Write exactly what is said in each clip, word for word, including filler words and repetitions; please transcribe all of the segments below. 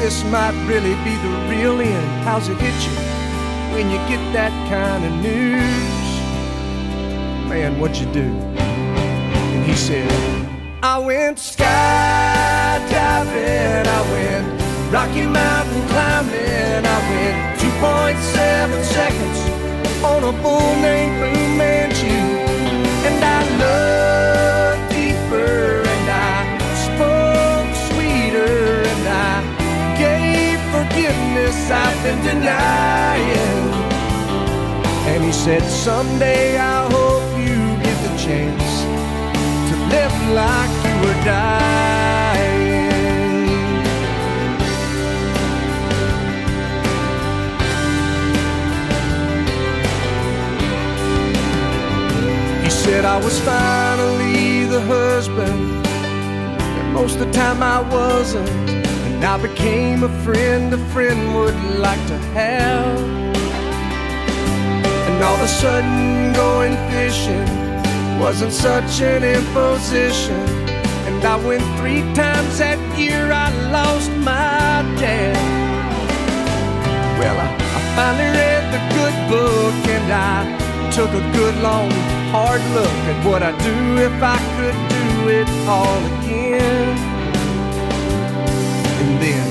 this might really be the real end. How's it hit you when you get that kind of news? Man, what'd you do? And he said, I went skydiving, I went Rocky Mountain climbing, I went two point seven seconds on a bull named Fu Manchu. And I looked deeper and I spoke sweeter and I gave forgiveness I've been denying. And he said, someday I hope you get the chance to live like you were dying. He said I was finally the husband that most of the time I wasn't, and I became a friend a friend would like to have. And all of a sudden going fishing wasn't such an imposition. And I went three times that year, I lost my dad. Well, I, I finally read the good book and I took a good long hard look at what I'd do if I could do it all again. And then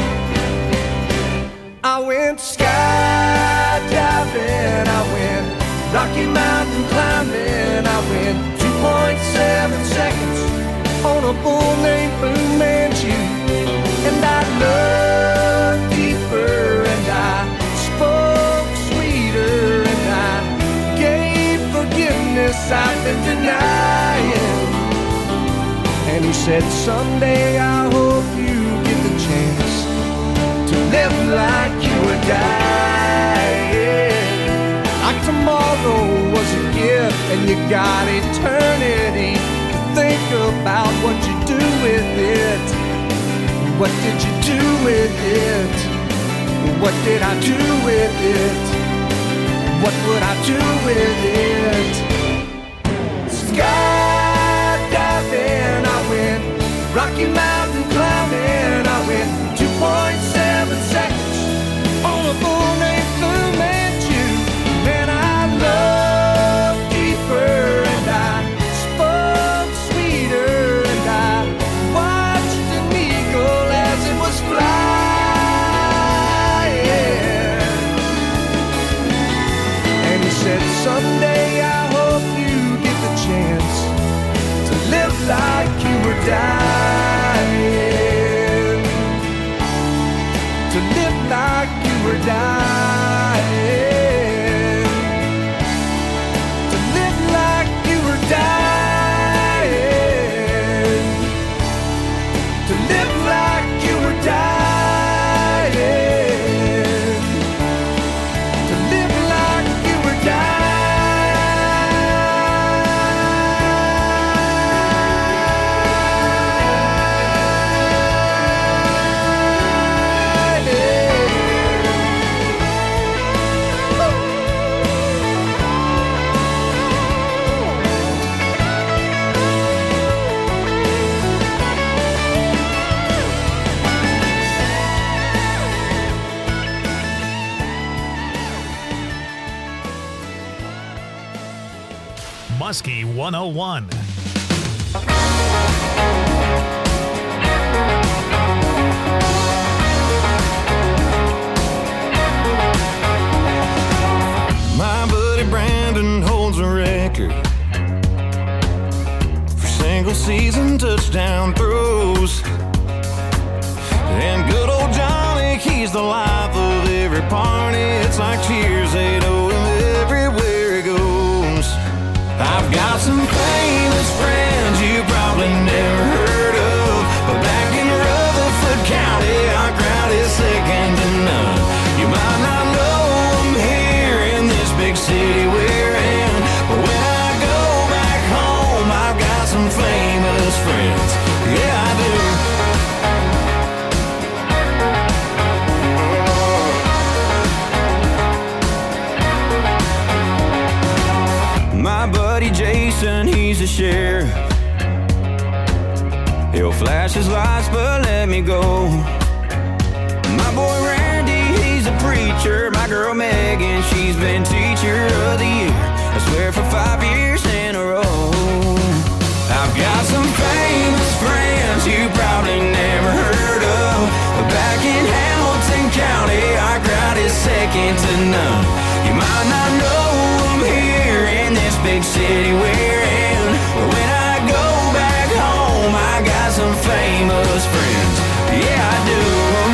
I went skydiving, I went Rocky Mountain climbing, I went two point seven seconds on a bull named Fu Manchu. And I looked deeper and I spoke sweeter and I gave forgiveness I've been denying. And he said, someday I hope you get the chance to live like you were dying. Like tomorrow was a gift and you got eternity to think about what you do with it. What did you do with it? What did I do with it? What would I do with it? Skydiving, I went Rocky Mountain climbing, I went two point seven seconds on a bull named Fu Manchu. And I looked deeper and I spoke sweeter and I watched an eagle as it was flying. And he said, someday I hope you get the chance to live like you were dying. To live like you were dying. To live like you were dying. To live like you were dying. To live like you were dying. Muskie one oh one. My buddy Brandon holds a record for single season touchdown throws. And good old Johnny, he's the life of every party. It's like cheers, they know him everywhere he goes. I've got some famous friends you probably never heard of, but back in Rutherford County, our crowd is second to none. You might not know them here in this big city we're in, but when I go back home, I've got some famous friends. Yeah, I do. My buddy Jason, he's a sheriff. He'll flash his lights but let me go. teacher. My girl Megan, she's been teacher of the year, I swear for five years in a row. I've got some famous friends you probably never heard of, but back in Hamilton County, our crowd is second to none. You might not know them here in this big city we're in, but when I go back home, I got some famous friends. Yeah, I do.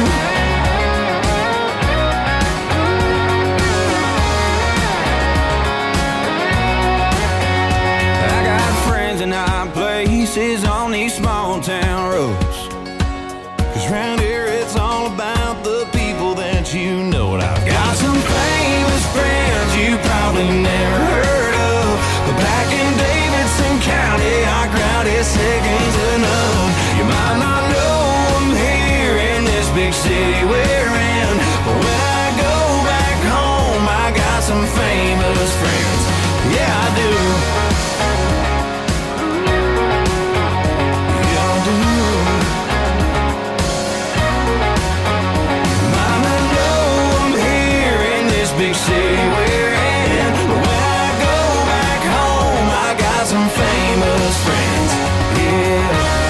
In high places on these small town roads, 'cause round here it's all about the people that you know. And I've got some famous friends you probably never heard of, but back in Davidson County, our crowd is second to none. You might not know them here in this big city we're in, but when I go back home, I got some famous friends. Yeah, I do. Big city we're in, but when I go back home, I got some famous friends. Yeah,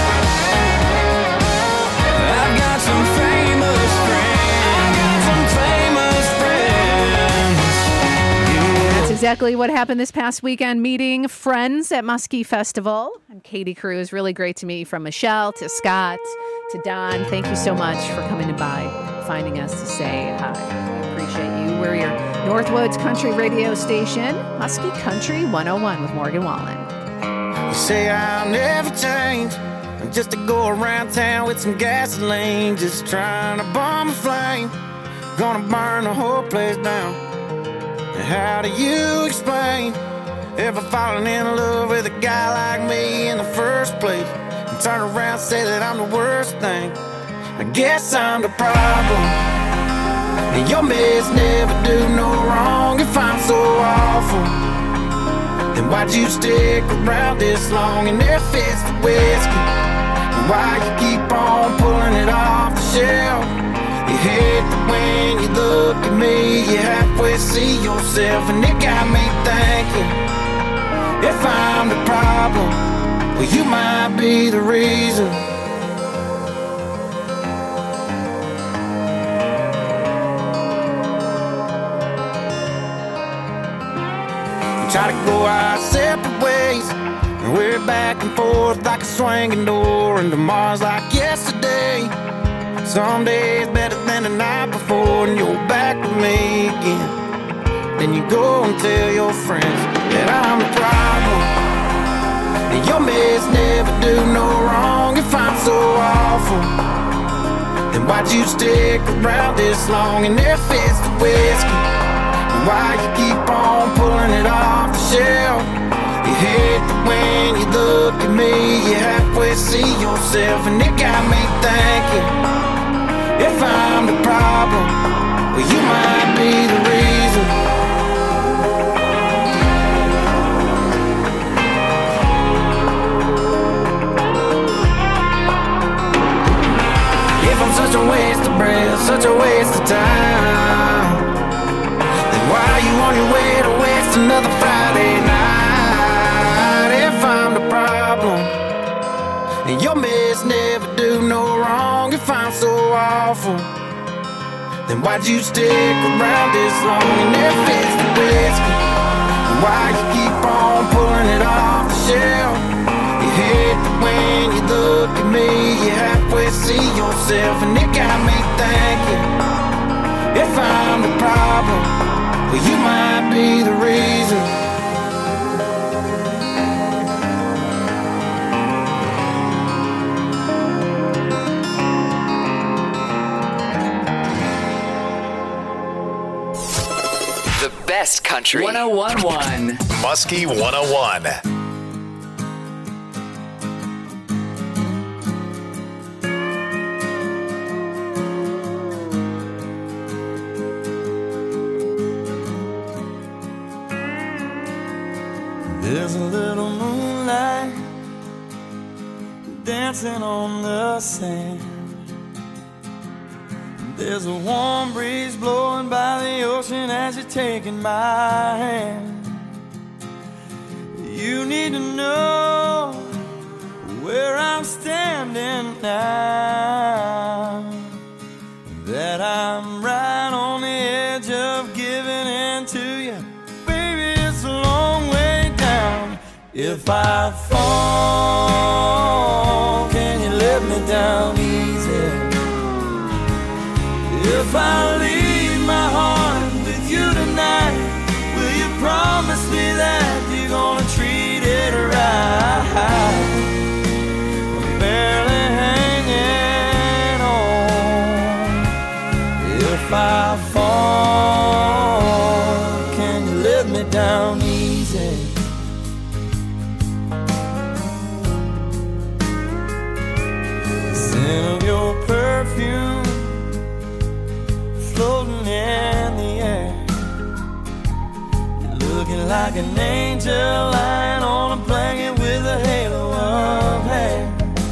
I've got some famous friends. Got some famous friends. Yeah. That's exactly what happened this past weekend, meeting friends at Muskie Festival. I'm Katie Cruz. Really great to meet you, from Michelle to Scott to Don. Thank you so much for coming by, finding us to say hi. Appreciate you. We're your Northwoods Country radio station, Muskie Country one oh one with Morgan Wallen. You say I'll never change, I'm just to go around town with some gasoline, just trying to bomb a flame, gonna burn the whole place down. And how do you explain ever falling in love with a guy like me in the first place, and turn around and say that I'm the worst thing? I guess I'm the problem. And your mess never do no wrong. If I'm so awful, then why'd you stick around this long and there fits the whiskey? And why you keep on pulling it off the shelf? You hate that when you look at me, you halfway see yourself, and it got me thinking, if I'm the problem, well, you might be the reason. Try to go our separate ways, and we're back and forth like a swinging door, and tomorrow's like yesterday. Some days better than the night before, and you're back with me again. Then you go and tell your friends that I'm the problem, and your mess never do no wrong. If I'm so awful, then why'd you stick around this long and there fits the whiskey? Why you keep on pulling it off the shelf? You hate that when you look at me, you halfway see yourself, and it got me thinking, if I'm the problem, well, you might be the reason. If I'm such a waste of breath, such a waste of time, why are you on your way to waste another Friday night? If I'm the problem, and your mess never do no wrong. If I'm so awful, then why'd you stick around this long and there fits the whiskey? And why you keep on pulling it off the shelf? You hate that when you look at me, you halfway see yourself, and it got me thinking, if I'm the problem, well, you might be the reason. The best country. one oh one point one. Muskie one oh one. There's a little moonlight dancing on the sand. There's a warm breeze blowing by the ocean as you're taking my hand. You need to know where I'm standing now, that I'm right on the edge of giving in to you. Baby, it's a long way down. If I fall, can you let me down easy? If I leave my heart with you tonight, will you promise me that you're gonna treat it right? I'm barely hanging on. If I fall, can you let me down easy? The scent of your perfume floating in the air, you're looking like an angel lying on a blanket with a halo of hair.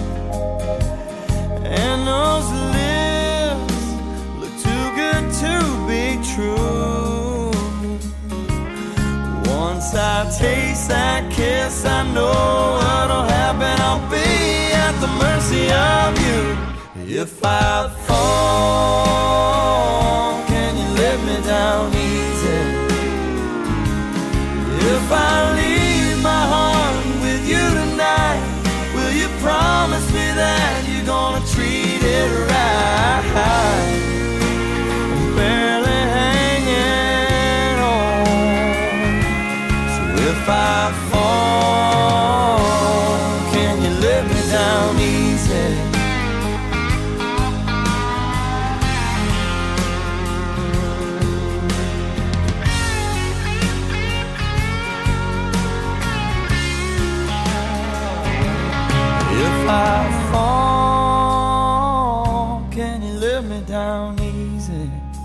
And those lips look too good to be true. Once I taste that kiss, I know what'll happen. I'll be at the mercy of you. If I fall, can you let me down easy? If I leave my heart with you tonight, will you promise me that you're gonna treat it right? I'm barely hanging on. So if I fall, can you let me down easy? If I fall, can you let me down easy?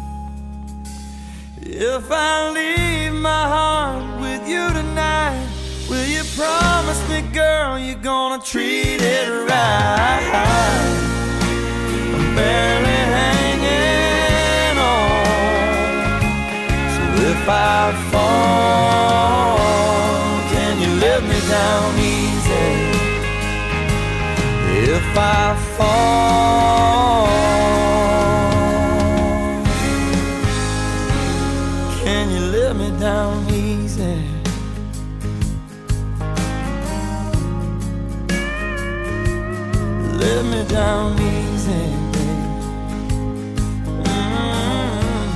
If I leave my heart with you tonight, will you promise me, girl, you're gonna treat it right? I'm barely hanging on. So if I fall, can you let me down easy? If I fall, can you let me down easy? Let me down easy, babe. Mm-hmm.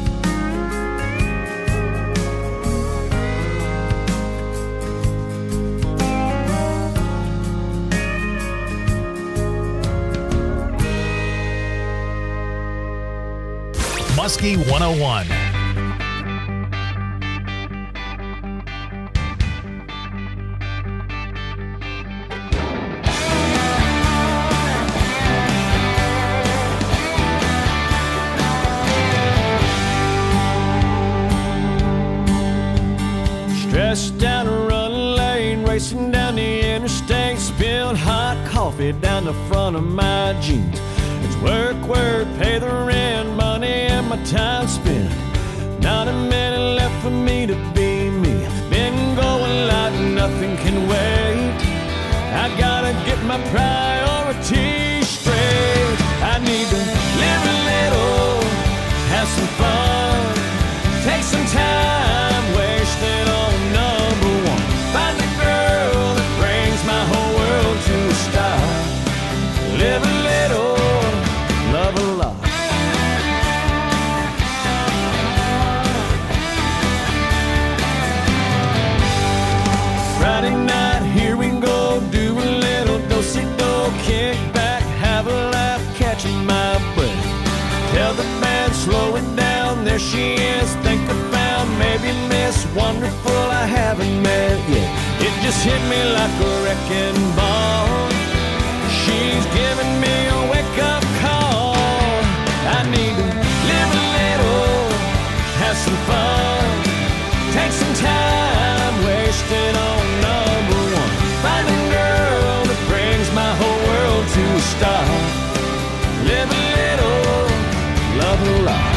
Muskie one oh one. Stressed down a run lane, racing down the interstate, spilled hot coffee down the front of my jeans. It's work, work, pay the rent, money and my time spent. Not a minute left for me to be me. Been going like nothing can wait. I gotta get my priorities straight. I need to live a little, have some fun, take some time, wasted on number one. Find a girl that brings my whole world to a stop. Live a little, love a lot. Friday night, here we go, do a little do-si-do, kick back, have a laugh, catching my breath. Tell the band, slow it down, there she is, think I found maybe Miss Wonderful I haven't met yet. It just hit me like a wrecking ball. She's giving me a wake-up call. I need to live a little, have some fun, take some time, wasted on number one. Find a girl that brings my whole world to a stop. Live a little, love, love.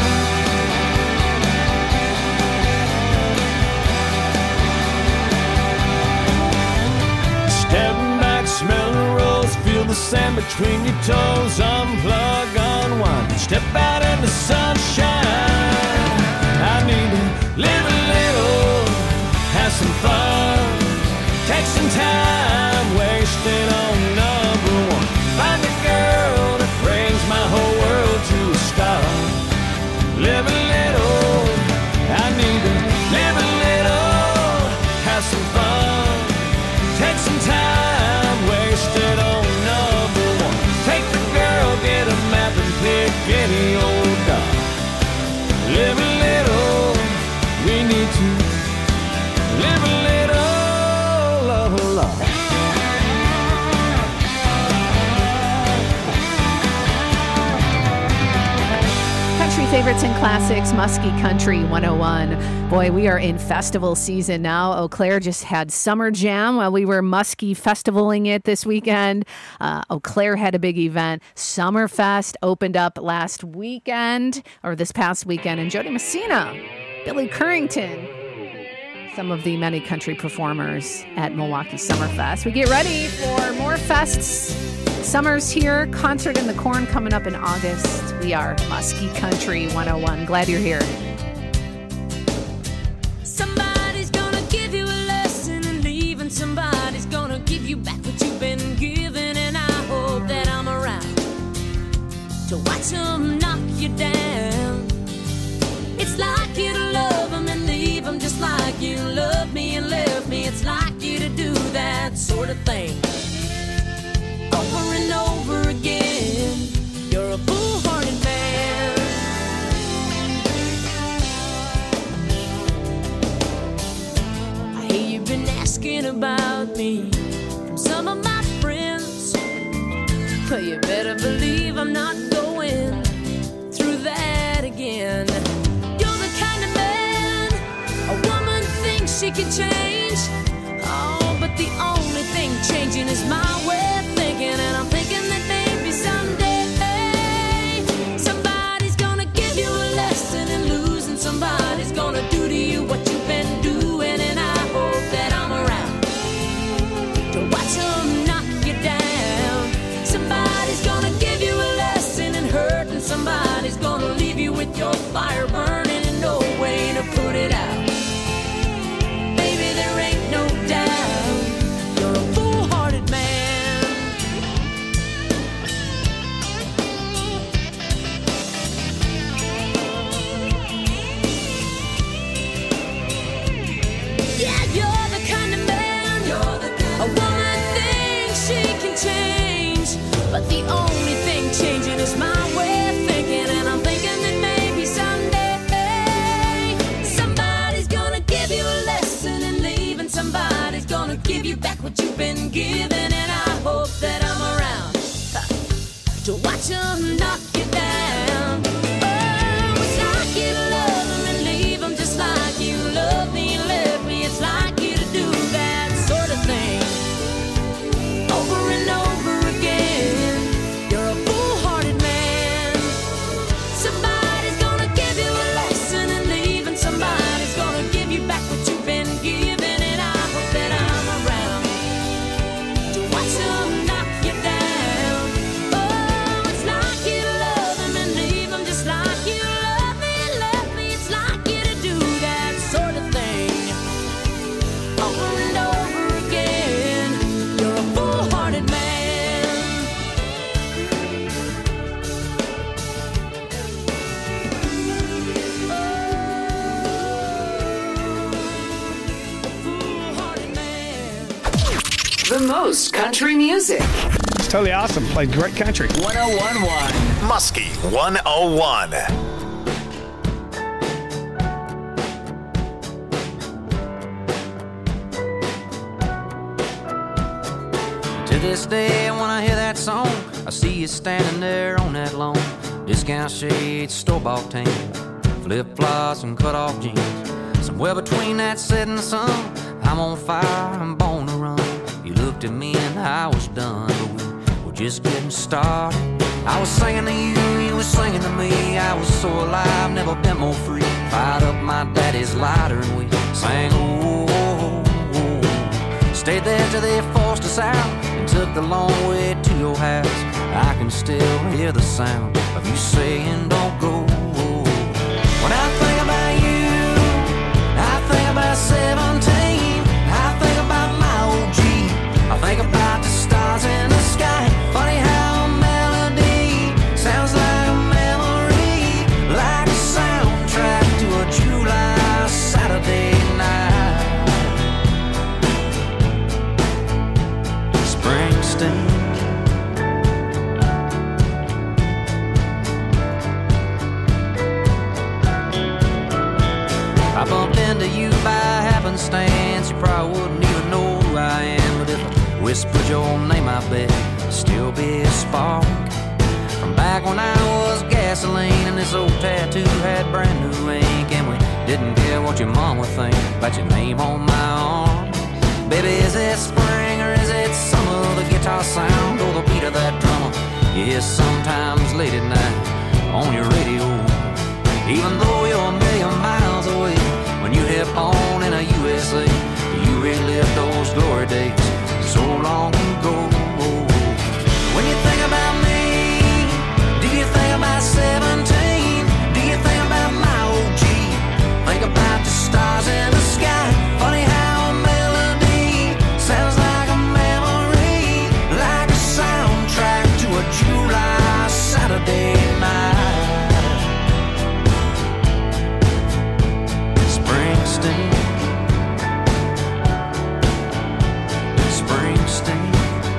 Stepping back, smell the rose, feel the sand between your toes, unplug, unwind, step out in the sunshine. I need to live a little, have some fun, take some time, wasted on number one. Find a girl that brings my whole world to a stop. Live a little, I need to live a little, have some fun, take some time, wasted on number one. Take the girl, get a map and pick any old dog. Live a little, we need to live a little, love, love. Country favorites and classics, Muskie Country one oh one. Boy, we are in festival season now. Eau Claire just had Summer Jam while we were Muskie festivaling it this weekend. Uh, Eau Claire had a big event. Summerfest opened up last weekend, or this past weekend, and Jody Messina, Billy Currington, some of the many country performers at Milwaukee Summerfest. We get ready for more fests. Summer's here. Concert in the Corn coming up in August. We are Muskie Country one oh one. Glad you're here. Somebody's gonna give you a lesson and leave, and somebody's gonna give you back what you've been given. And I hope that I'm around to watch them knock you down. It's like you to love them and leave them, just like you loved me and left me. It's like you to do that sort of thing over and over again. You're a foolhardy man. I hear you've been asking about me from some of my friends, but you better believe I'm not going through that again. You're the kind of man a woman thinks she can change. Oh, but the only thing changing is my way of thinking, and I'm thinking that maybe someday somebody's gonna give you a lesson in losing. Somebody's gonna do to you what you've been doing, and I hope that I'm around to watch them knock you down. Somebody's gonna give you a lesson in hurt, and somebody's gonna leave you with your fire burning and no way to put it out. Baby, there ain't no doubt you're a foolhardy man. Yeah, you're the kind of man you're the kind a woman thinks she can change, but the only thing changing is my way of thinking, and I'm thinking that maybe someday somebody's gonna give you a lesson in leaving. Somebody's gonna give you back what you've been given, and I hope that I'm around huh, to watch them knock you down. Oh, it's like you to love them and leave them, just like you love me and left me. It's like you to do that sort of thing over and over again. You're a foolhardy man. Somebody's gonna give you a lesson and leave, and somebody's gonna give you back what you've been given, and I hope that I'm around to watch them knock you down. Oh, it's like you to love them and leave them, just like you love me and left me. It's like you to do that sort of thing over and over again. You're a foolhardy man. Foolhardy man. The most country music. It's totally awesome. Played great country. one oh one point one. Muskie one oh one. To this day, when I hear that song, I see you standing there on that lawn. Discount shades, store-bought tan, flip-flops and cut-off jeans. Somewhere between that setting sun, I'm on fire, I'm born to run. You looked at me and I was done, but we were just getting started. I was singing to you, you were singing to me. I was was so alive, never been more free. Fired up my daddy's lighter and we sang, oh, oh, oh. Stayed there till they forced us out and took the long way to your house. I can still hear the sound of you saying don't go. When I think about you, I think about seventeen. I think about my old Jeep. I think about the stars in the sky. Funny how a melody sounds like a memory, like a soundtrack to a July Saturday night. Springsteen. I bumped into you by happenstance. You probably wouldn't even know who I am, but if I whispered your name, I bet it'd still be a spark from back when I was gasoline and this old tattoo had brand new ink, and we didn't care what your mom would think about your name on my arm. Baby, is it spring or is it summer? The guitar sound or the beat of that drummer you hear sometimes late at night on your radio. Even though you're a million miles away, when you hit on in a U S A, you relive those glory days so long ago. When you think about me, do you think about seventeen? Do you think about my old Jeep? Think about the stars in the sky. Funny how a melody sounds like a memory, like a soundtrack to a July Saturday night. Springsteen, Springsteen.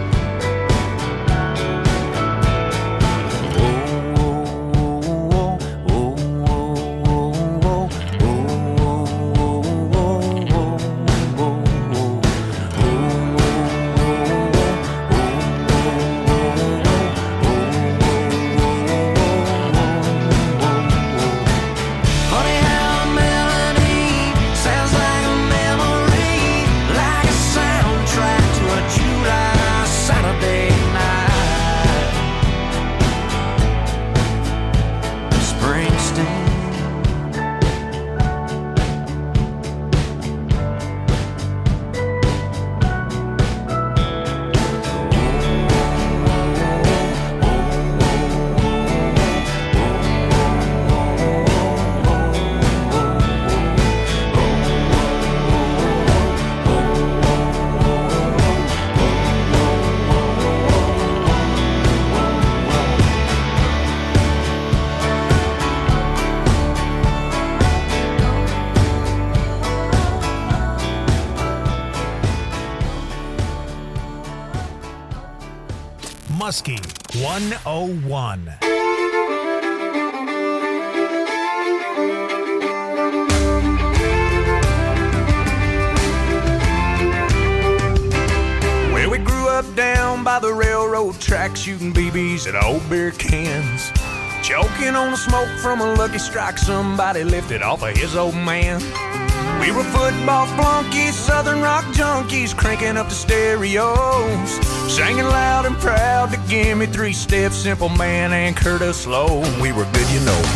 Muskie one oh one. Well, we grew up down by the railroad tracks, shooting B Bs at old beer cans, choking on the smoke from a Lucky Strike somebody lifted off of his old man. We were football flunkies, southern rock junkies, cranking up the stereos, singing loud and proud to Give Me Three Steps, Simple Man, and Curtis Lowe. We were good, you know.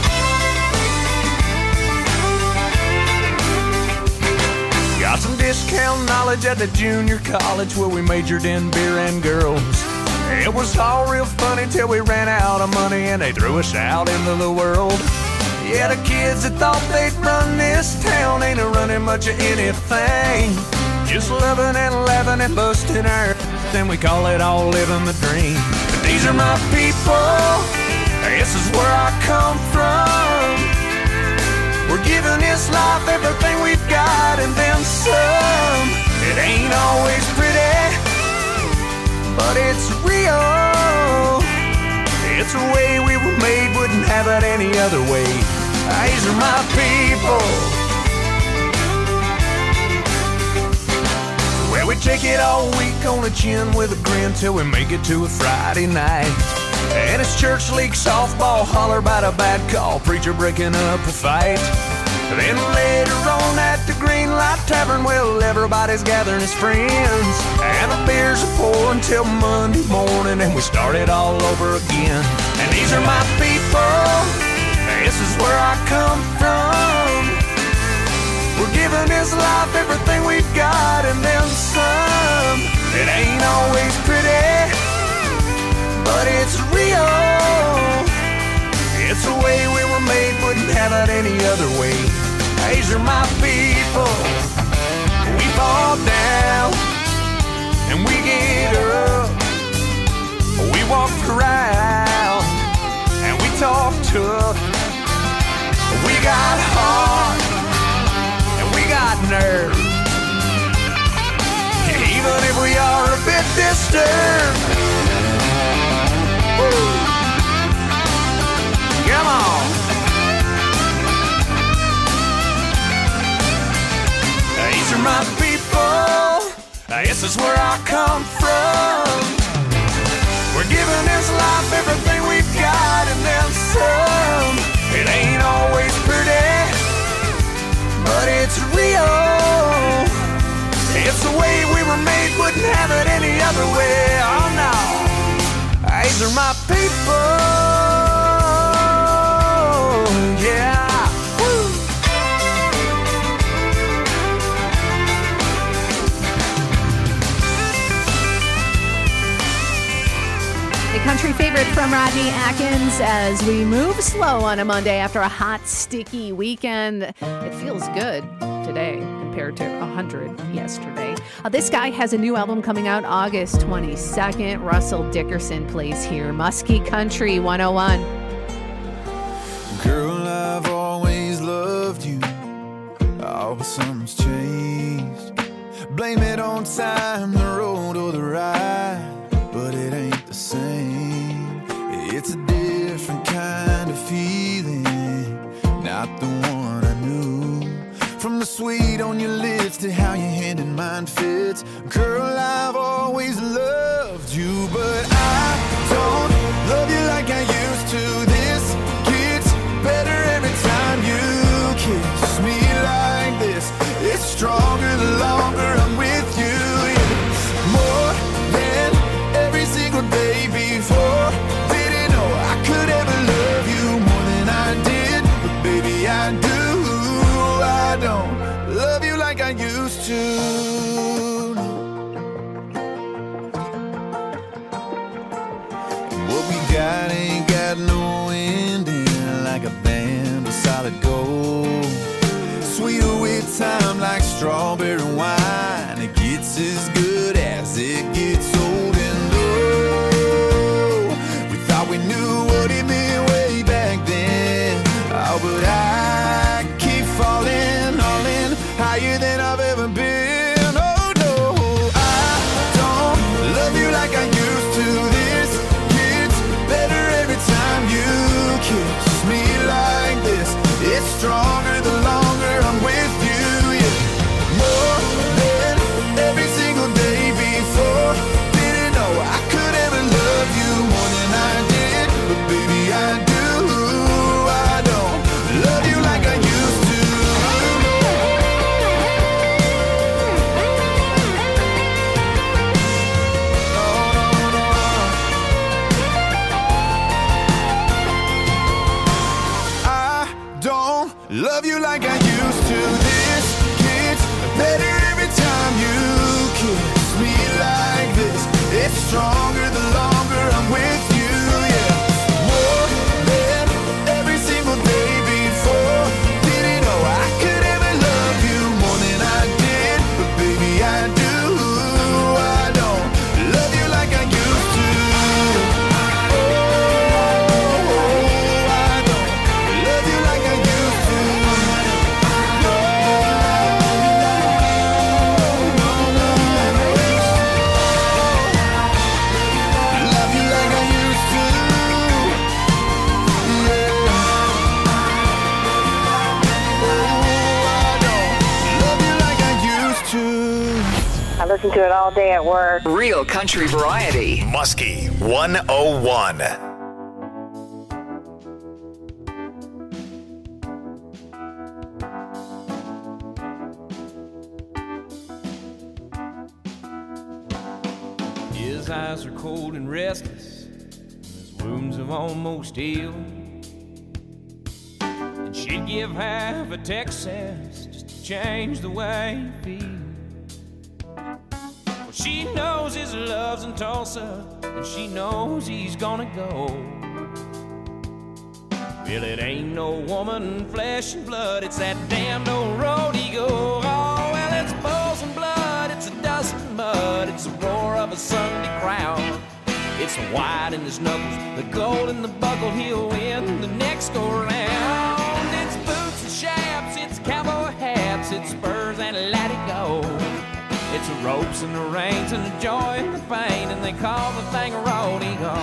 Got some discount knowledge at the junior college where we majored in beer and girls. It was all real funny till we ran out of money and they threw us out into the world. Yeah, the kids that thought they'd run this town ain't a running much of anything. Just loving and laughing and busting our then we call it all living the dream. But these are my people, this is where I come from. We're giving this life everything we've got and then some. It ain't always pretty, but it's real. It's the way we were made, wouldn't have it any other way. These are my people. Well, we take it all week on the chin with a grin till we make it to a Friday night. And it's church league softball, holler about a bad call, preacher breaking up a fight. Then later on at the Green Light Tavern, well, everybody's gathering as friends, and the beers are pouring till Monday morning, and we start it all over again. And these are my people, this is It ain't always pretty, but it's real. It's the way we were made, wouldn't have it any other way. These are my people. We fall down and we get up. We walk around and we talk tough. We got heart and we got nerve. Even if we are a bit disturbed. Woo. Come on. These are my people. This is where I come from. We're giving this life everything we've got and then some. It ain't always pretty, but it's real. It's the way we were made, wouldn't have it any other way. Oh no, these are my people. Yeah. Woo. A country favorite from Rodney Atkins as we move slow on a Monday after a hot, sticky weekend. It feels good today compared to one hundred yesterday. Uh, this guy has a new album coming out August twenty-second. Russell Dickerson plays here. Muskie Country one oh one. Girl, I've always loved you. Oh, but something's changed. Blame it on time, the road or the ride, but it ain't the same. It's a different kind of feeling, not the one I knew. From the sweet on your lips to how your hand in mine fits. Girl, I've always loved you, but I don't love you like I used to. This gets better every time you kiss me like this. It's stronger the longer I'm with you. Yeah. More than every single day before. Didn't know I could ever love you more than I did, but baby I do. I don't love you like I used to. What we got ain't got no ending, like a band of solid gold. Sweeter with time like strawberry wine. It gets as good as it gets old. And oh, we thought we knew what it meant way back then. Oh, but I keep falling, all in, higher than I've ever been. Oh no, I don't love you like I used to. This gets better every time you kiss me like this. It's stronger the longer I'm with you. Yeah. More than every single day before. Didn't know I could ever love you more than I did, but baby I do. I don't love you like I used to. Love you like I used to. This gets better every time you kiss me like this. It's stronger the longer I'm with you. Yeah. More than every single day before. Didn't know I could ever love you more than I did, but baby I do. I don't love you like I used to. Oh, I don't love you like I used to. I listen to it all day at work. Real country variety. Muskie one oh one. His eyes are cold and restless, his wounds have almost healed. And she'd give half a Texas just to change the way you feel. She knows his love's in Tulsa, and she knows he's gonna go. Well, it ain't no woman, flesh and blood, it's that damned old road he go. Oh, well, it's bulls and blood, it's a dust and mud, it's the roar of a Sunday crowd. It's the white in his knuckles, the gold in the buckle, he'll win the next go round. It's boots and chaps, it's cowboy hats, it's spurs and let it go. It's the ropes and the reins and the joy and the pain, and they call the thing a rodeo.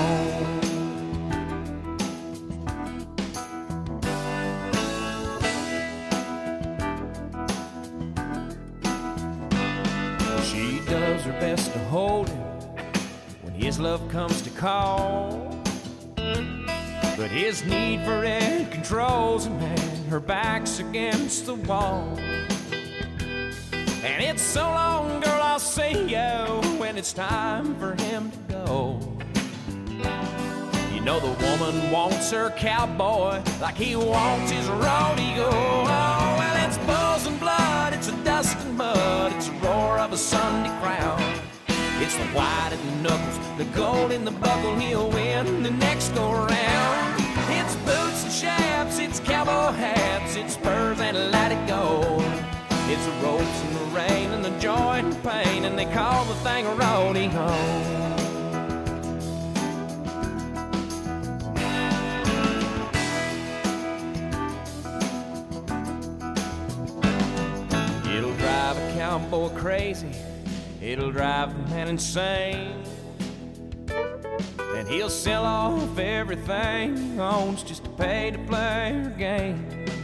She does her best to hold him when his love comes to call, but his need for it controls him, and her back's against the wall. And it's so long, girl, I'll see you when it's time for him to go. You know the woman wants her cowboy like he wants his rodeo. Oh, well, it's bulls and blood, it's a dust and mud, it's the roar of a Sunday crowd. It's the white in the knuckles, the gold in the buckle, he'll win the next go round. It's boots and chaps, it's cowboy hats, it's spurs and let it go. It's the ropes and the rain and the joy and the pain, and they call the thing a rodeo. It'll drive a cowboy crazy, it'll drive a man insane, and he'll sell off everything he owns just to pay to play her game.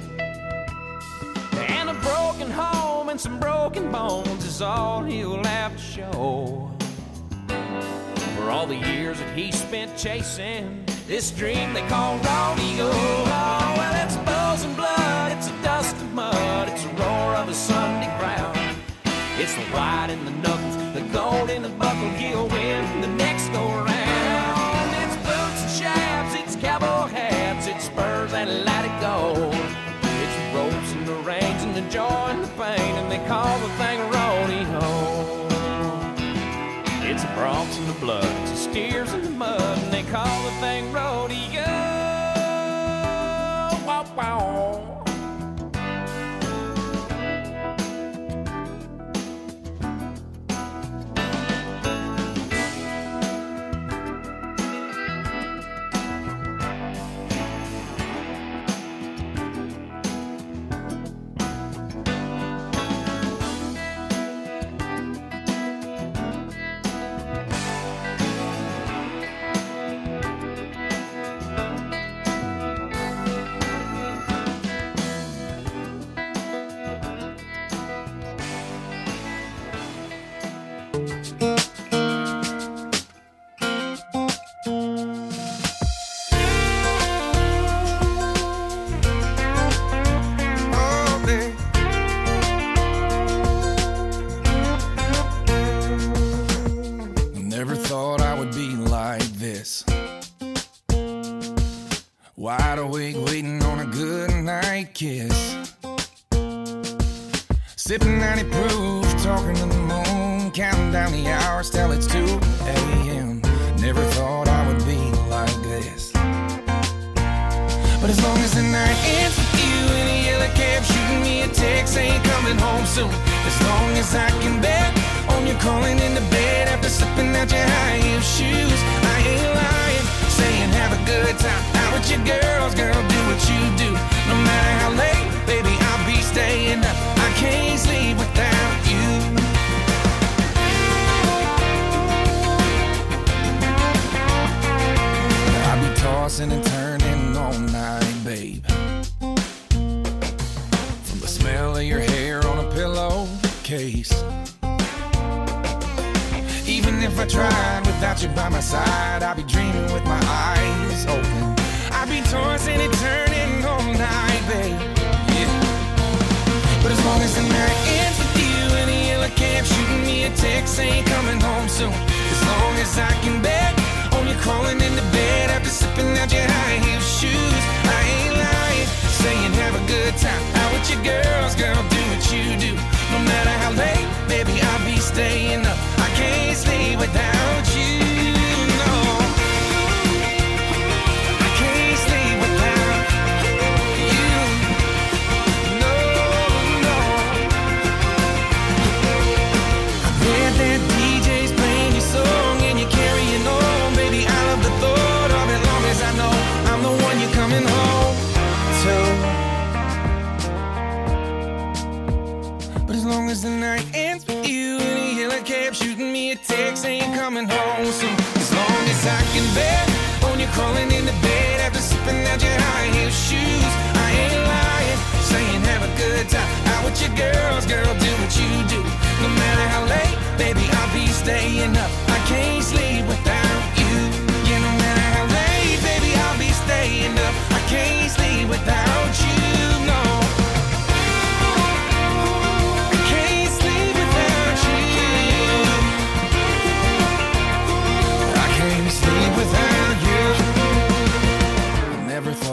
And a broken home and some broken bones is all he'll have to show. For all the years that he spent chasing this dream they call rodeo. Oh, well, it's bulls and blood, it's a dust and mud, it's the roar of a Sunday crowd. It's the white in the knuckles, the gold in the buckle, he'll win the next go round. It's boots and chaps, it's cowboy hats, it's spurs and let it go. It's the ropes and the reins and the joy and the pain, and they call the thing a rodeo. It's the broncs and the blood, it's the steers and the mud, and they call the thing rodeo. Wow, wow. Wide awake, waiting on a good night kiss. Sipping ninety proof, talking to the moon, counting down the hours till it's two a.m. Never thought I would be like this. But as long as the night ends with you in a yellow cab, shooting me a text saying coming home soon. As long as I can bet on you calling into bed after slipping out your high heel shoes, I ain't lying, saying have a good time out with your girls, girl, do what you do. No matter how late, baby, I'll be staying up. I can't sleep without you. I'll be tossing and turning all night, babe. From the smell of your hair on a pillowcase. Even if I tried without you by my side, I'd be dreaming with my eyes open. I'd be tossing and turning all night, babe. Yeah. But as long as the night ends with you in a yellow cab, shooting me a text saying coming home soon. As long as I can bet on you crawling into bed after sipping out your high heel shoes, I ain't lying, saying have a good time out with your girls, girl, do what you do. No matter how late, baby, I'll be staying up. I can't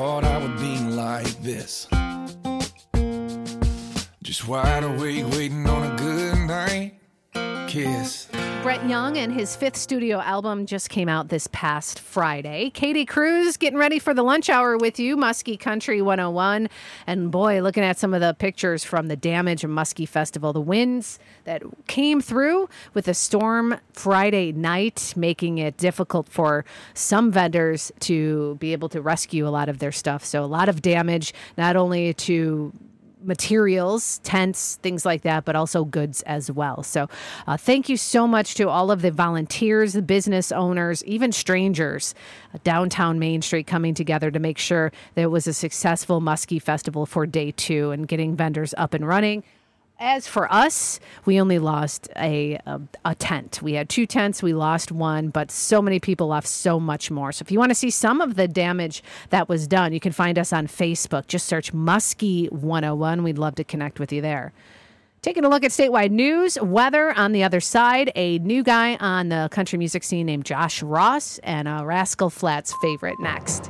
thought I would be like this. Just wide awake, waiting on a good night kiss. Brett Young and his fifth studio album just came out this past Friday. Katie Cruz getting ready for the lunch hour with you, Muskie Country one oh one. And boy, looking at some of the pictures from the Damage and Muskie Festival, the winds that came through with a storm Friday night, making it difficult for some vendors to be able to rescue a lot of their stuff. So a lot of damage, not only to materials, tents, things like that, but also goods as well. So uh, thank you so much to all of the volunteers, the business owners, even strangers uh, downtown Main Street coming together to make sure that it was a successful Muskie Festival for day two and getting vendors up and running. As for us, we only lost a, a a tent. We had two tents. We lost one, but so many people lost so much more. So if you want to see some of the damage that was done, you can find us on Facebook. Just search Muskie one oh one. We'd love to connect with you there. Taking a look at statewide news, weather on the other side, a new guy on the country music scene named Josh Ross, and a Rascal Flatts favorite next.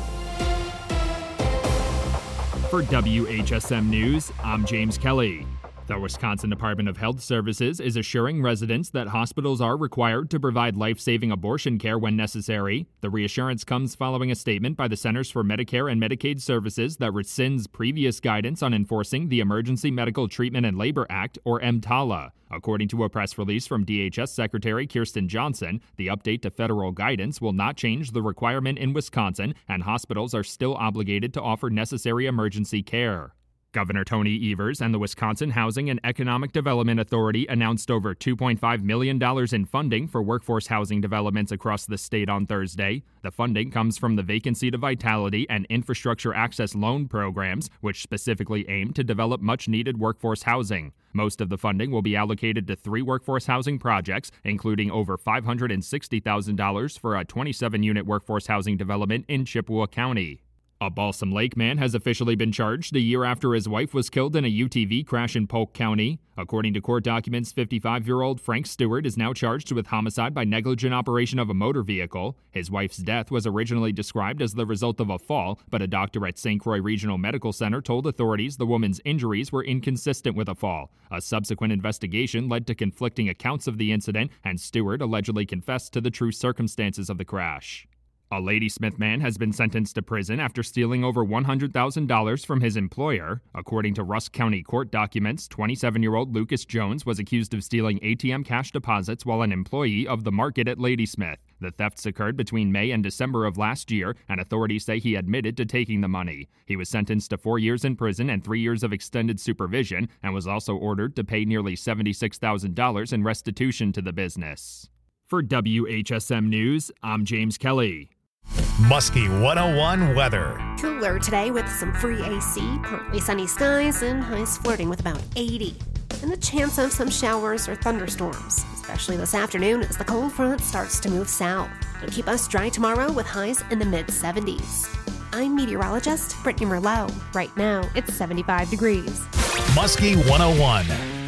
For W H S M News, I'm James Kelly. The Wisconsin Department of Health Services is assuring residents that hospitals are required to provide life-saving abortion care when necessary. The reassurance comes following a statement by the Centers for Medicare and Medicaid Services that rescinds previous guidance on enforcing the Emergency Medical Treatment and Labor Act, or EMTALA. According to a press release from D H S Secretary Kirsten Johnson, the update to federal guidance will not change the requirement in Wisconsin, and hospitals are still obligated to offer necessary emergency care. Governor Tony Evers and the Wisconsin Housing and Economic Development Authority announced over two point five million dollars in funding for workforce housing developments across the state on Thursday. The funding comes from the Vacancy to Vitality and Infrastructure Access Loan programs, which specifically aim to develop much-needed workforce housing. Most of the funding will be allocated to three workforce housing projects, including over five hundred sixty thousand dollars for a twenty-seven unit workforce housing development in Chippewa County. A Balsam Lake man has officially been charged a year after his wife was killed in a U T V crash in Polk County. According to court documents, fifty-five-year-old Frank Stewart is now charged with homicide by negligent operation of a motor vehicle. His wife's death was originally described as the result of a fall, but a doctor at Saint Croix Regional Medical Center told authorities the woman's injuries were inconsistent with a fall. A subsequent investigation led to conflicting accounts of the incident, and Stewart allegedly confessed to the true circumstances of the crash. A Ladysmith man has been sentenced to prison after stealing over one hundred thousand dollars from his employer. According to Rusk County court documents, twenty-seven-year-old Lucas Jones was accused of stealing A T M cash deposits while an employee of the market at Ladysmith. The thefts occurred between May and December of last year, and authorities say he admitted to taking the money. He was sentenced to four years in prison and three years of extended supervision, and was also ordered to pay nearly seventy-six thousand dollars in restitution to the business. For W H S M News, I'm James Kelly. Muskie one oh one weather. Cooler today with some free A C, partly sunny skies, and highs flirting with about eighty. And a chance of some showers or thunderstorms, especially this afternoon as the cold front starts to move south. It'll keep us dry tomorrow with highs in the mid seventies. I'm meteorologist Brittany Merlot. Right now, it's seventy-five degrees. Muskie one oh one.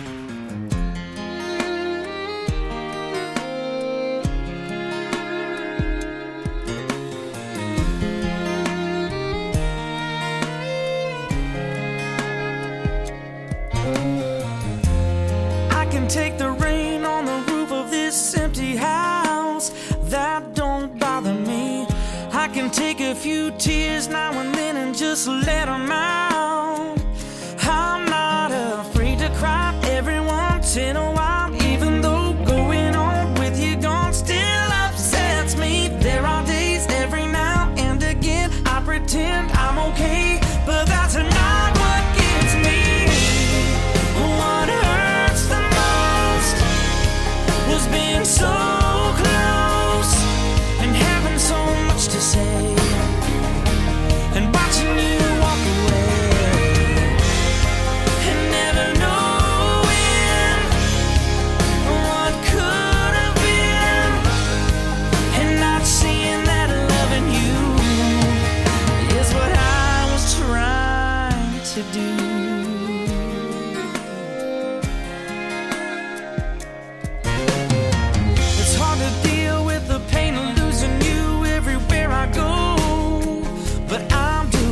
Take the rain on the roof of this empty house. That don't bother me. I can take a few tears now and then and just let them out. I'm not afraid to cry every once in a while, even though going on with you gone still upsets me. There are days every now and again I pretend I'm okay, but that's not what gets me. What hurts the was being so close and having so much to say and watching you walk away and never knowing what could have been and not seeing that loving you is what I was trying to do. To deal with the pain of losing you everywhere I go, but I'm doing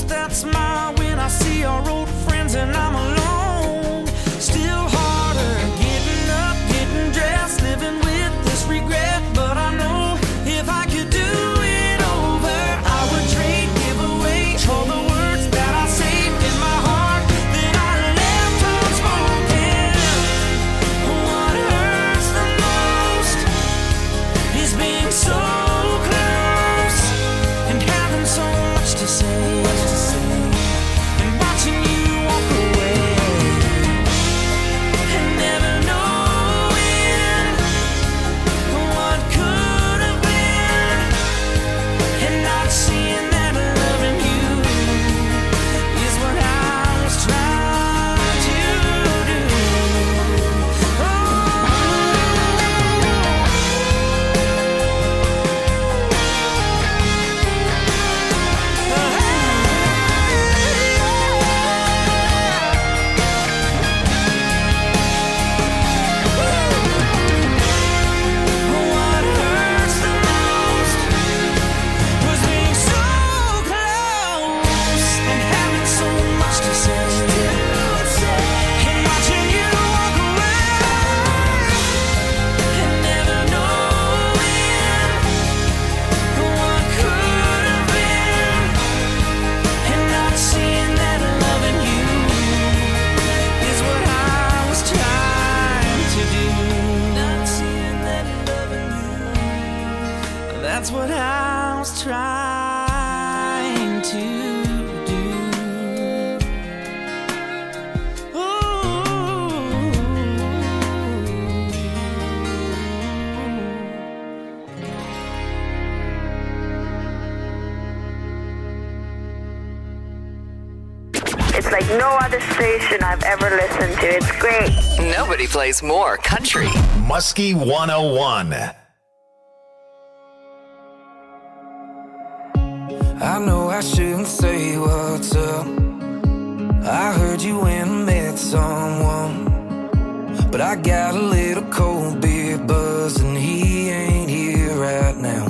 that smile when I see our old friends and I'm alone. Still harder getting up, getting dressed, living with this regret. But I know if I could do it over, I would trade, give away all the words that I saved in my heart that I left unspoken. What hurts the most is being so close and having so much to say, and watching you walk away, and never knowing what could have been, and not seeing that loving you is what I was trying to do. What hurts the most was being so close and having so much to say, and watching you walk away, and never knowing what could have been, and not seeing that loving you is what I was trying to do. Not seeing that loving you, that's what I was trying to do. It's like no other station I've ever listened to. It's great. Nobody plays more country. Muskie one oh one. I know I shouldn't say what's up. I heard you went and met someone, but I got a little cold beer buzz and he ain't here right now.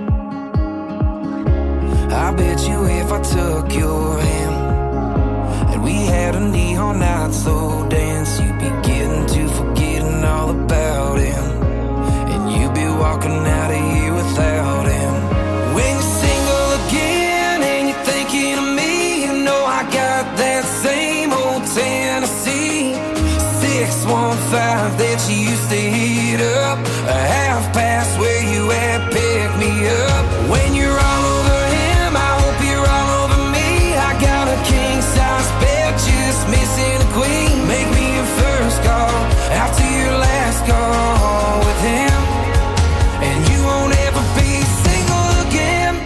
I bet you if I took your hand and we had a neon night slow dance, you'd be getting to forgetting all about him, and you'd be walking out of here without him. When you're single again and you're thinking of me, you know I got that same old Tennessee six one five that you used to hit up, a half past where you at, pick me up. When you're all over him, I hope you're all over me. I got a king size bed, just missing a queen. Make me your first call after your last call with him, and you won't ever be single again.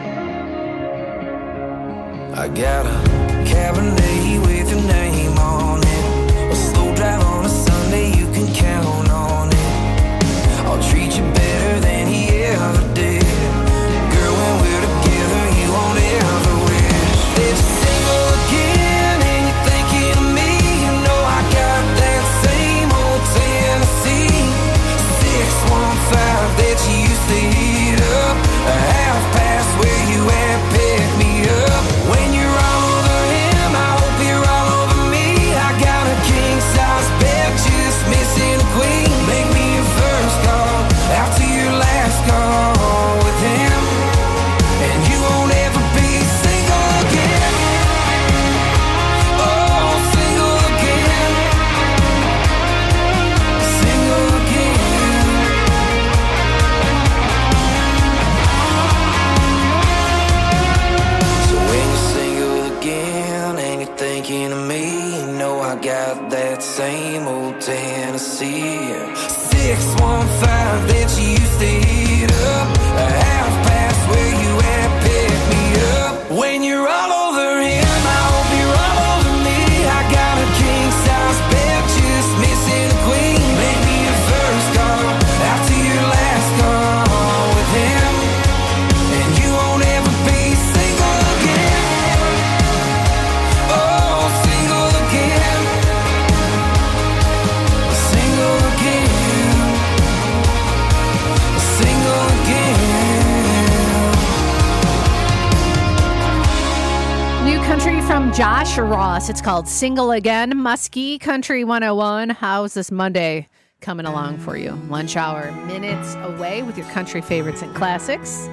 I got a Cabernet with your name on it, a slow drive on a Sunday, you can count on it. I'll treat you better than he ever did. Girl, when we're together, you won't ever wish that you're single again and you're thinking of me. You know I got that same old Tennessee six one five that you used to hit up, a half past where you at, pick me up. When you're all over him, I hope you're all over me. I got a king size bed, just missing a queen. Make me your first call after your last call with him, and you won't ever be single again. Oh, single again, single again. So when you're single again and you're thinking of me, you know I got that same old Tennessee six one five that you used to hit up, a half past where you at, pick me up. When you're all over him, I hope you're all over me. I got a king size bed, just missing a queen. Make me your first call after your last call with him, and you won't ever be single again. Oh, single again, single again, single country from Josh Ross. It's called Single Again. Muskie Country one oh one. How's this Monday coming along for you? Lunch hour minutes away with your country favorites and classics.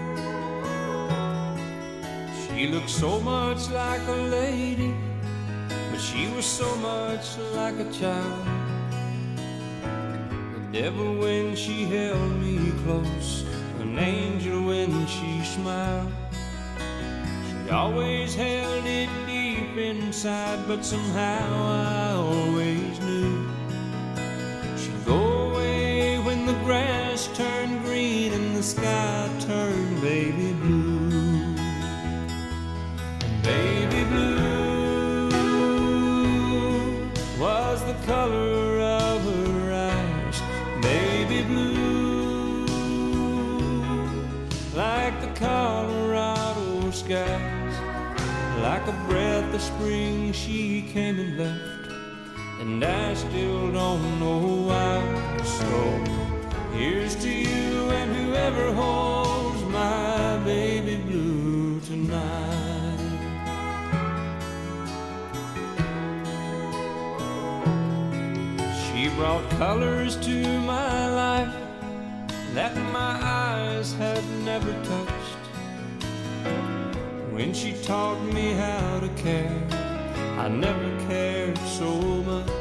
She looked so much like a lady, but she was so much like a child. The devil when she held me close, an angel when she smiled. She always held it deep inside, but somehow I always knew she'd go away when the grass turned green and the sky turned baby blue. And baby blue was the color of her eyes. Baby blue, like the Colorado skies. Like a breath of spring she came and left, and I still don't know why. So here's to you and whoever holds my baby blue tonight. She brought colors to my life that my eyes had never touched. When she taught me how to care, I never cared so much.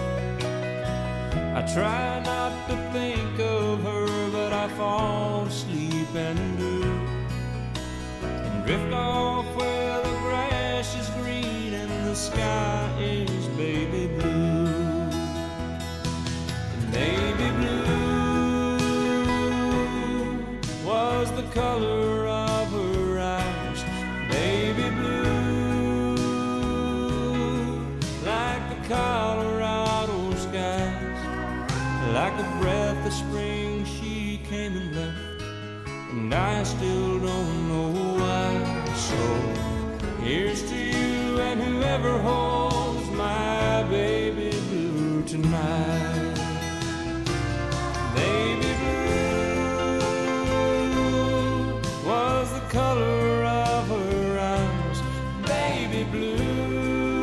I try not to think of her, but I fall asleep and do, and drift off where the grass is green and the sky is baby blue. And baby blue was the color of her eyes. Baby blue, like the Colorado skies. Like a breath of spring she came and left, and I still don't know why. So here's to you and whoever holds my baby blue tonight. Baby blue was the color of her eyes. Baby blue,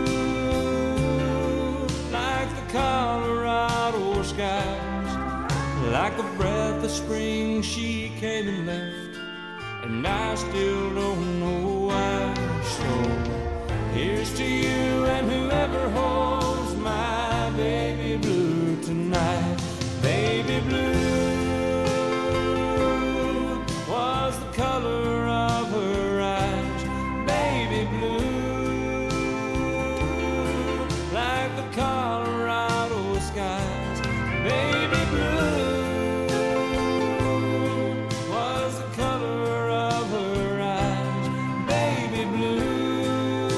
like the Colorado skies. Like a breath of spring she came and left, and I still don't know why. So here's to you and whoever holds my baby blue tonight. Baby blue was the color of her eyes. Baby blue, like the Colorado skies. Baby blue was the color of her eyes. Baby blue,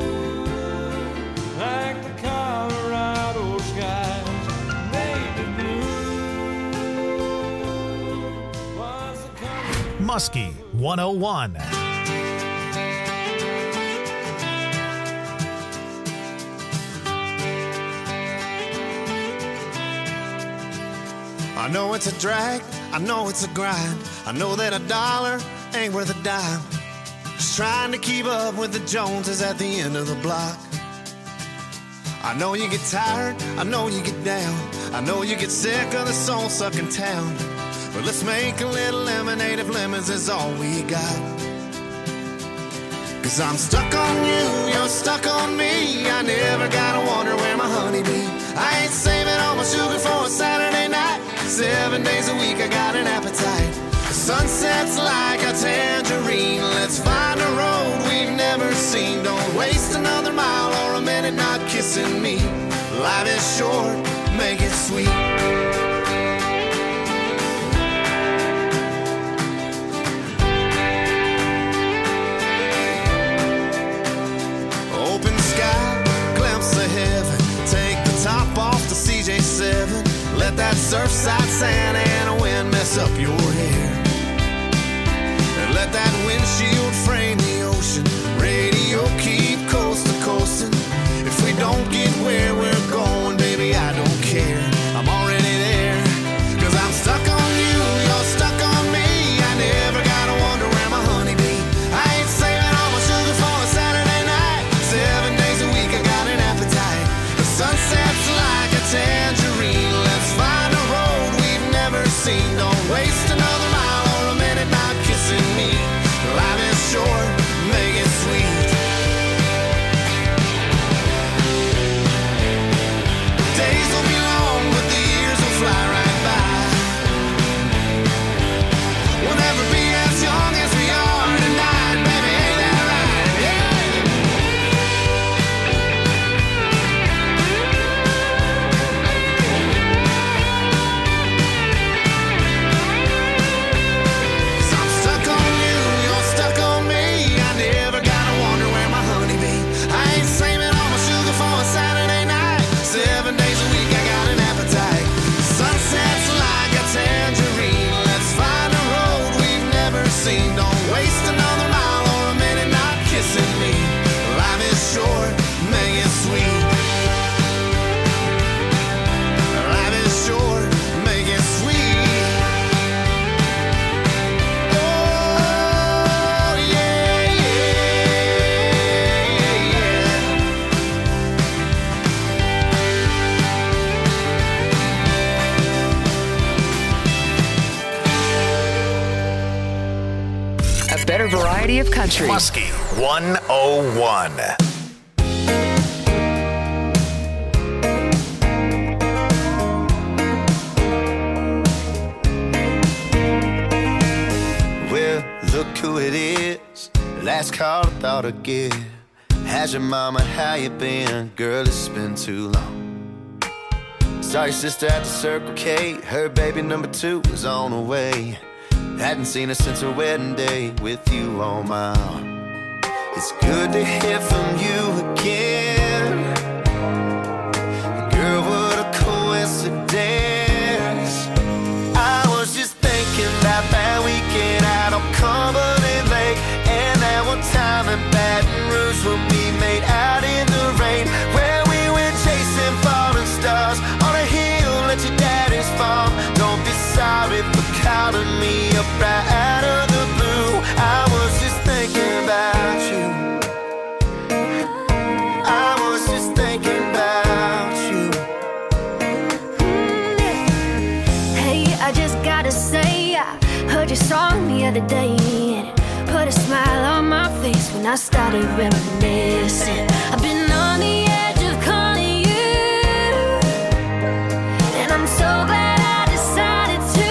like the Colorado skies. Baby blue was the color. Muskie one oh one. I know it's a drag, I know it's a grind. I know that a dollar ain't worth a dime. Just trying to keep up with the Joneses at the end of the block. I know you get tired, I know you get down. I know you get sick of the soul-sucking town. But let's make a little lemonade if lemons is all we got. Cause I'm stuck on you, you're stuck on me. I never gotta wonder where my honey be. I ain't saving all my sugar for a Saturday night. Seven days a week I got an appetite. The sunset's like a tangerine. Let's find a road we've never seen. Don't waste another mile or a minute not kissing me. Life is short, make it sweet. Open sky, glimpse of heaven. Take the top off the C J seven. Let that surfside Santa Ana wind mess up your hair. And let that windshield frame the ocean. Radio keep coast to coasting. If we don't get where we're going, baby, I don't care. I'm already there. Cause I'm stuck on you, you're stuck on me. I never gotta wonder where my honey be. I ain't saving all my sugar for a Saturday night. City of Country. Muskie one oh one. Well, look who it is. Last call I thought I'd get. How's your mama? How you been? Girl, it's been too long. Saw your sister at the Circle K. Her baby number two was on the way. Hadn't seen her since her wedding day with you on my arm. It's good to hear from you again. Girl, what a coincidence. I was just thinking about that weekend out on Cumberland Lake, and that one time in Baton Rouge when we made out in the rain, where we went chasing falling stars on a hill at your daddy's farm. Don't be sorry for calling me up right out of the blue. I was just thinking about you. I was just thinking about you. Hey, I just gotta say, I heard your song the other day, and it put a smile on my face when I started reminiscing. I've been on the edge of calling you, and I'm so glad I decided to.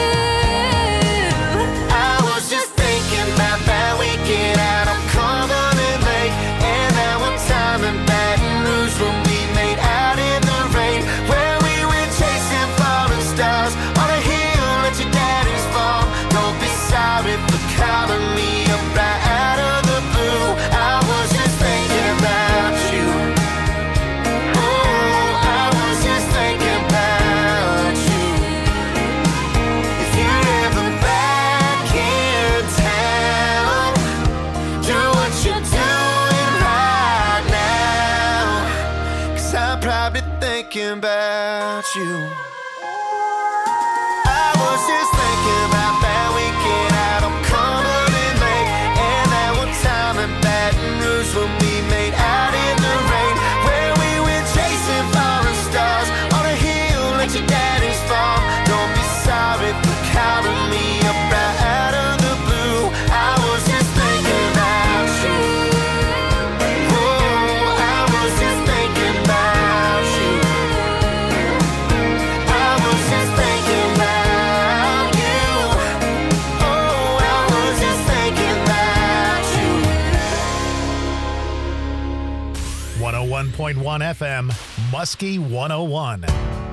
I was just thinking about that weekend out on Cumberland Lake, and that one time in Baton Rouge when we made out in the rain, where we went chasing falling stars on a hill at your daddy's farm. Don't be sorry for calling me up right out of the blue. I was just thinking about you. Oh, I was just thinking about you. If you're ever back in town, do what you're doing right now, 'cause I'm probably thinking about you. I was just thinking about that weekend out on Cumberland Lake, and that one time in Baton Rouge when we made out in the rain, where we went chasing falling stars on a hill at your daddy's farm. Don't be sorry for calling me up right out of the blue. I was just thinking about you. Oh, I was just thinking about you. I was just thinking about you. Oh, I was just thinking about you. one oh one point one F M, Muskie one oh one.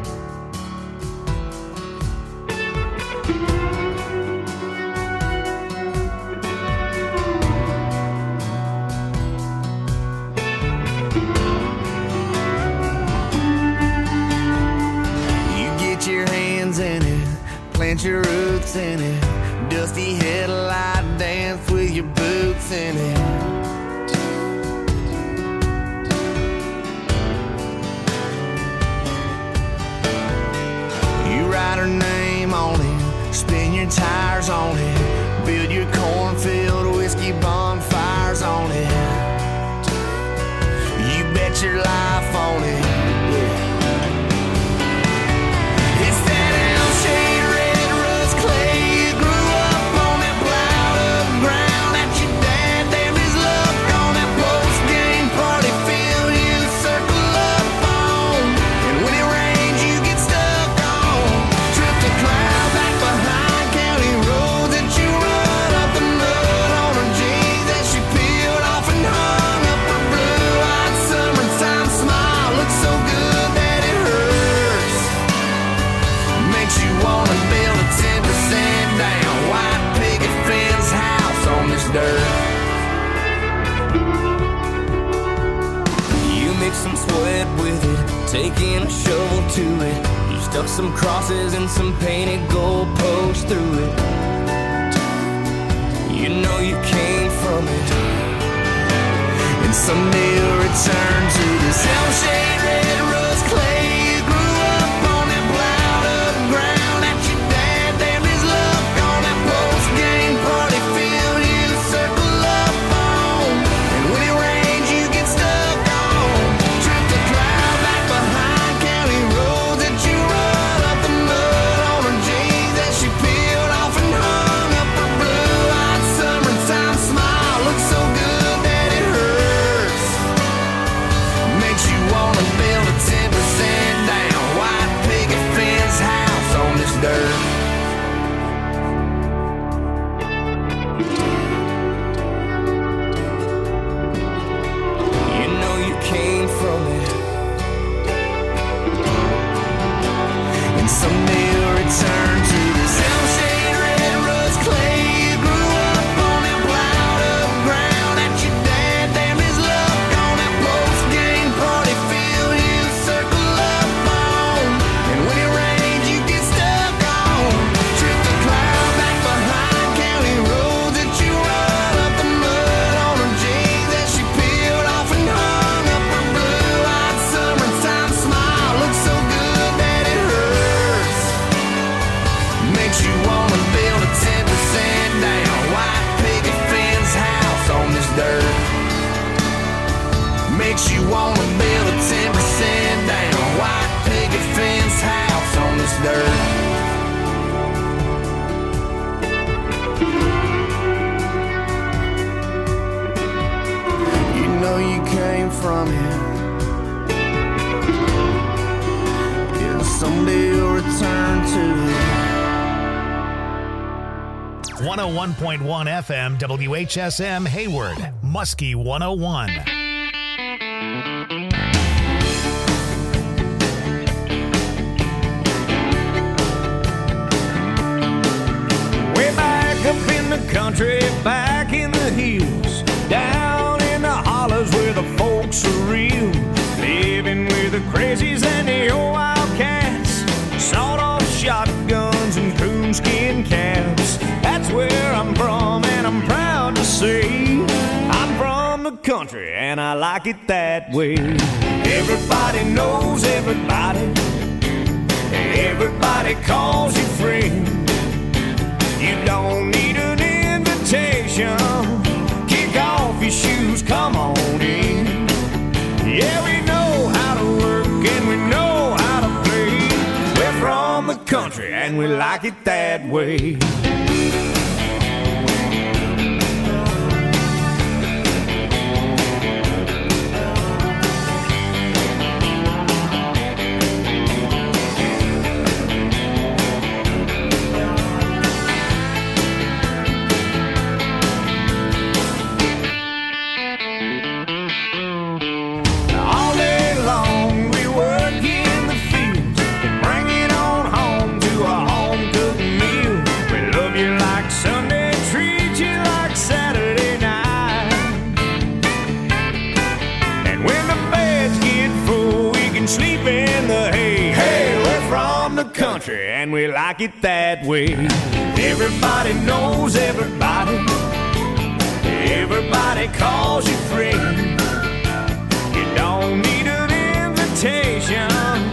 You get your hands in it, plant your roots in it, dusty headlight dance with your boots in it. You write her name on it, spin your tires on it, build your cornfield whiskey bonfires on it. You bet your life on it. Yeah. It's that Elm-shaped red rust clay. You grew up on that plowed up ground that your dad damned his luck on that post-game party field you circle up on. And when it rains you get stuck on. Trip the cloud back behind county roads that you run up the mud on her jeans that she peeled off and hung up her blue-eyed summertime smile. Looks so good that it hurts. Makes you wanna build a ten percent down white picket fence house on this dirt. You mix some sweat with it, taking a shovel to it. You stuck some crosses and some painted gold posts through it. You know you came from it, and someday you'll return to this Elm-shaped red rust clay. You grew up on that plowed up ground that your dad damned his luck on that post-game party field you circle up on. And when it rains you get stuck on. Trip the cloud back behind county roads that you run up the mud on her jeans that she peeled off and hung up her blue-eyed summertime smile. Looks makes you wanna build a ten percent down white picket fence house on this dirt. You know you came from here. Yeah, someday you'll return to one oh one point one F M W H S M Hayward, Muskie one oh one. Way back up in the country, back in the hills, down in the hollers where the folks are real, living with the crazies and the old wildcats, sawed-off shotguns and coonskin caps. That's where I'm from, and I'm proud to say I'm from the country, and I like it that way. Everybody knows everybody, everybody calls you friend. You don't need an invitation. Kick off your shoes, come on in. Yeah, we know how to work and we know how to play. We're from the country and we like it that way. Country and we like it that way. Everybody knows everybody, everybody calls you friend. You don't need an invitation.